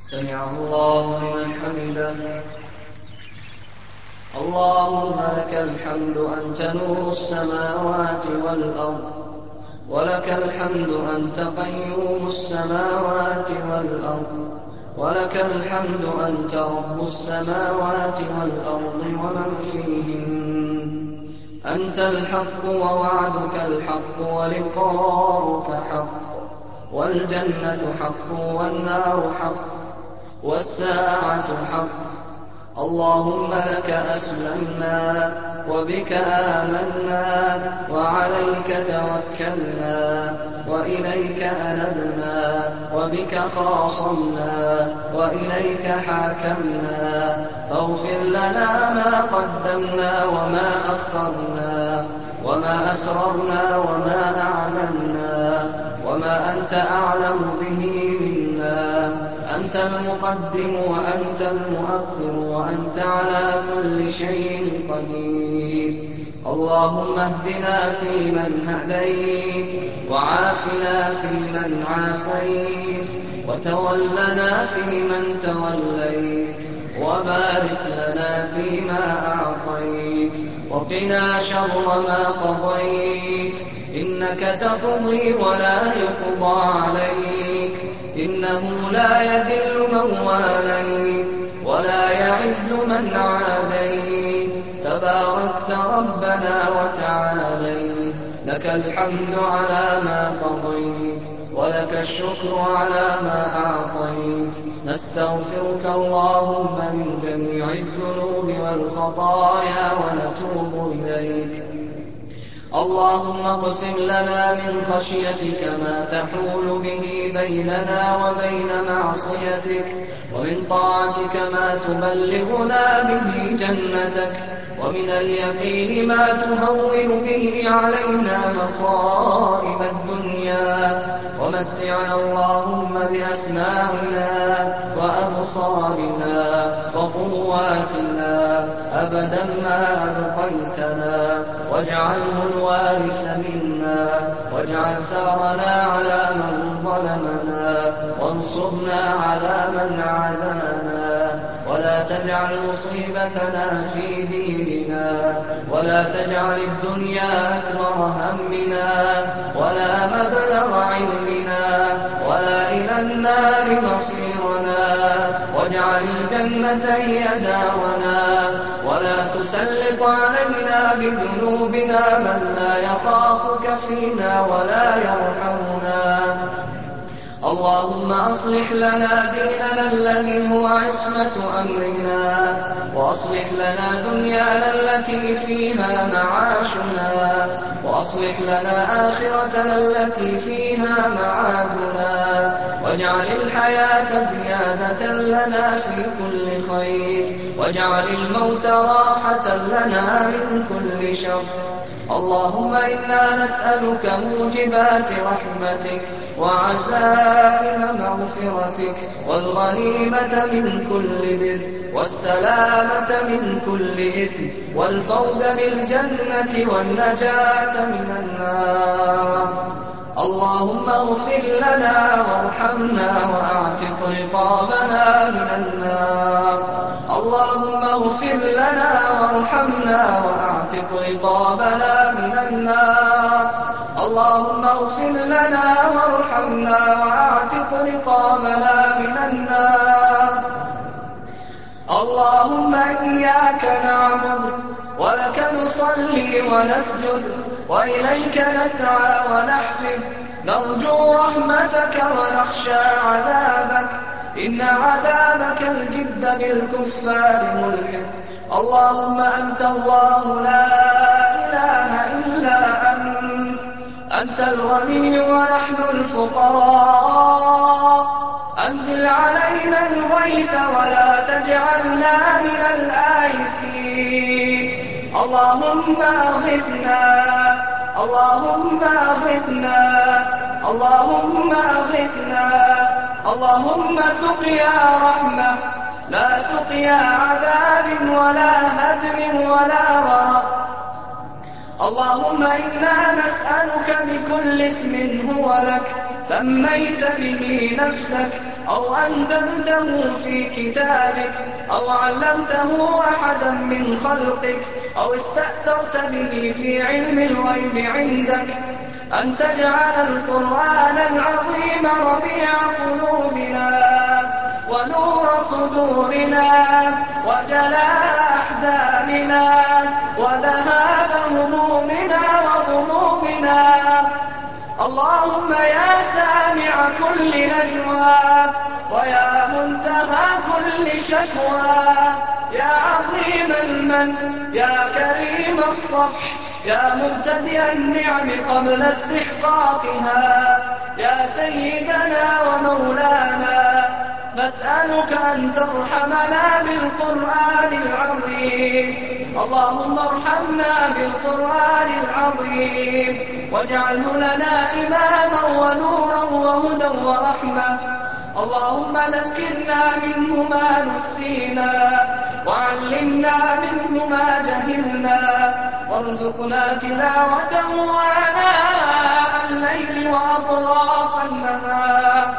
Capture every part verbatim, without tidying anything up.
سمع الله لمن حمده. اللهم لك الحمد أنت نور السماوات والأرض، ولك الحمد أنت قيوم السماوات والأرض، ولك الحمد أنت رب السماوات والأرض ومن فيهن. أنت الحق ووعدك الحق ولقاؤك حق، والجنة حق والنار حق والساعة حق. اللهم لك أسلمنا وبك آمنا وعليك توكلنا وإليك أنبنا وبك خاصمنا وإليك حاكمنا. فاغفر لنا ما قدمنا وما أخرنا وما أسررنا وما أعلنا وما أنت أعلم به منا. أنت المقدم وأنت المؤخر وأنت على كل شيء قدير. اللهم اهدنا فيمن هديت، وعافنا فيمن عافيت، وتولنا فيمن توليت، وبارك لنا فيما أعطيت، وقنا شر ما قضيت. إنك تقضي ولا يقضى عليك، إنه لا يذل من واليت ولا يعز من عاديت. تباركت ربنا وتعاليت، لك الحمد على ما قضيت، ولك الشكر على ما أعطيت. نستغفرك اللهم من جميع الذنوب والخطايا ونتوب إليك. اللهم اقسم لنا من خشيتك ما تحول به بيننا وبين معصيتك، ومن طاعتك ما تبلغنا به جنتك، ومن اليقين ما تهون به علينا مصائب الدنيا. ومتعنا اللهم بأسماعنا وأبصارنا وقواتنا أبدا ما أبقيتنا، واجعله الوارث منا، واجعل ثأرنا على من ظلمنا، وانصرنا على من عادانا، ولا تجعل مصيبتنا في ديننا، ولا تجعل الدنيا أكبر همنا ولا مبلغ علمنا ولا إلى النار مصيرنا. واجعل الجنة هي دارنا، ولا تسلط علينا بذنوبنا من لا يخافك فينا ولا يرحمنا. اللهم أصلح لنا ديننا الذي هو عصمة أمرنا، وأصلح لنا دنيانا التي فيها معاشنا، وأصلح لنا آخرتنا التي فيها معادنا. واجعل الحياة زيادة لنا في كل خير، واجعل الموت راحة لنا من كل شر. اللهم إنا نسألك موجبات رحمتك وعزائم مغفرتك، والغنيمة من كل بر، والسلامة من كل إثم، والفوز بالجنة والنجاة من النار. اللهم اغفر لنا وارحمنا وأعتق رقابنا من النار. اللهم اغفر لنا وارحمنا وأعتق رقابنا من النار. اللهم اغفر لنا وارحمنا وأعتق رقابنا من النار. اللهم إياك نعبد ولك نصلي ونسجد، وإليك نسعى ونحفد، نرجو رحمتك ونخشى عذابك، إن عذابك الجد بالكفار ملحق. اللهم أنت الله لا إله إلا أنت، أنت الغني ونحن الفقراء. أنزل علينا الغيث ولا تجعلنا من الآيسين. اللهم أغثنا، اللهم أغثنا، اللهم أغثنا. اللهم سقيا رحمة لا سقيا عذاب ولا هدم ولا غرق. اللهم إنا نسألك بكل اسم هو لك سميت به نفسك أو أنزلته في كتابك أو علمته أحدا من خلقك أو استأثرت به في علم الغيب عندك أن تجعل القرآن العظيم ربيع قلوبنا ونور صدورنا وجلاء أحزاننا وذهاب همومنا وغمومنا. اللهم يا سامع كل نجوى ويا منتهى كل شكوى، يا عظيم المن يا كريم الصفح يا مبتدئ النعم قبل استحقاقها، يا سيدنا ومولانا نسألك أن ترحمنا بالقرآن العظيم. اللهم ارحمنا بالقرآن العظيم واجعله لنا إماما ونورا وهدى ورحمة. اللهم ذكرنا منه ما نسينا وعلمنا منه ما جهلنا وارزقنا تلاوته آناء الليل وأطراف النهار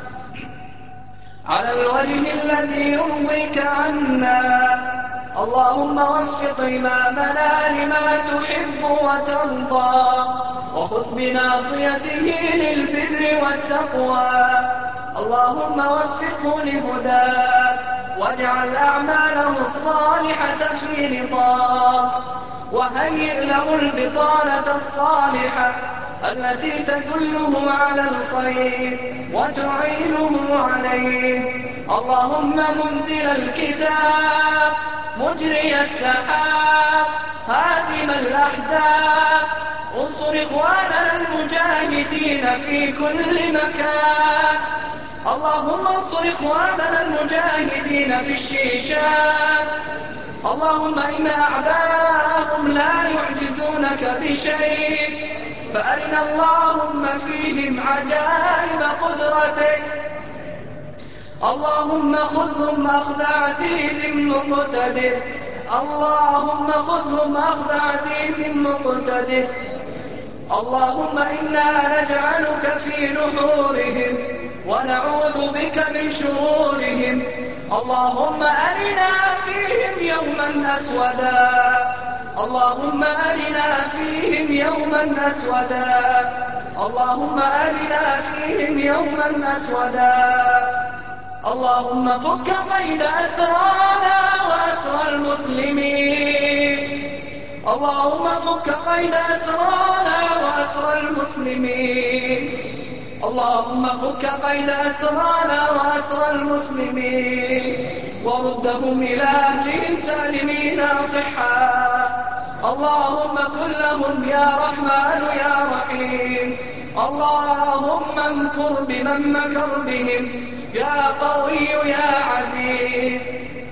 على الوجه الذي يرضيك عنا. اللهم وفق إمامنا لما تحب وترضى وخذ بناصيته للبر والتقوى. اللهم وفقه لهداك واجعل أعماله الصالحة في رضاك وهيئ له البطانة الصالحة التي تدله على الخير وتعينه عليه. اللهم منزل الكتاب مجري السحاب هازم الأحزاب انصر إخواننا المجاهدين في كل مكان. اللهم انصر إخواننا المجاهدين في الشيشان. اللهم إن أعداءهم لا يعجزونك بشيء فأرنا اللهم فيهم عجائب قدرتك. اللهم خذهم أخذ عزيز مقتدر. اللهم خذهم أخذ عزيز مقتدر. اللهم إنا نجعلك في نحورهم ونعوذ بك من شرورهم. اللهم أرنا فيهم يوما أسودا. اللهم أرنا فيهم يوما أسودا. اللهم أرنا فيهم يوما أسودا. اللهم فك قيد أسرانا وأسرى المسلمين. اللهم فك قيد أسرانا وأسرى المسلمين. اللهم فك قيد أسرانا وأسرى المسلمين وردهم إلى أهلهم سالمين صحا. اللهم كن لهم يا رحمن يا رحيم. اللهم امكر بمن مكر بهم يا قوي يا عزيز.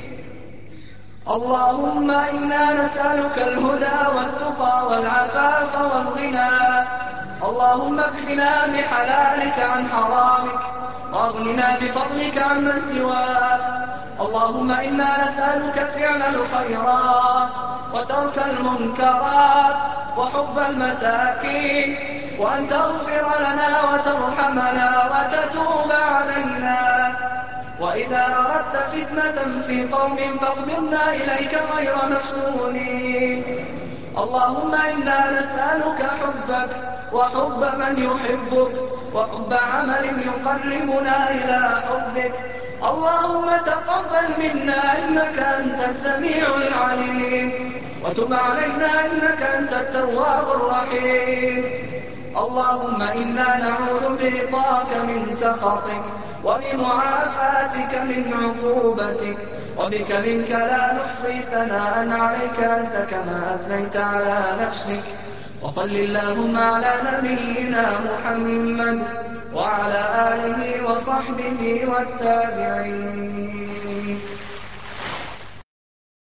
اللهم إنا نسألك الهدى والتقى والعفاف والغنى. اللهم اكفنا بحلالك عن حرامك واغننا بفضلك عمن سواك. اللهم إنا نسألك فعل الخيرات وترك المنكرات وحب المساكين وأن تغفر لنا وترحمنا وتتوب علينا. وإذا أردت فتنة في قوم فاقبضنا إليك غير مفتونين. اللهم إنا نسألك حبك وحب من يحبك وحب عمل يقربنا إلى حبك. اللهم تقبل منا إنك أنت السميع العليم وتب علينا إنك أنت التواب الرحيم. اللهم إنا نعوذ برضاك من سخطك وبمعافاتك من عقوبتك وبك منك لا نحصي ثناء عليك أنت كما أثنيت على نفسك. وصل اللهم على نبينا محمد وعلى آله وصحبه والتابعين.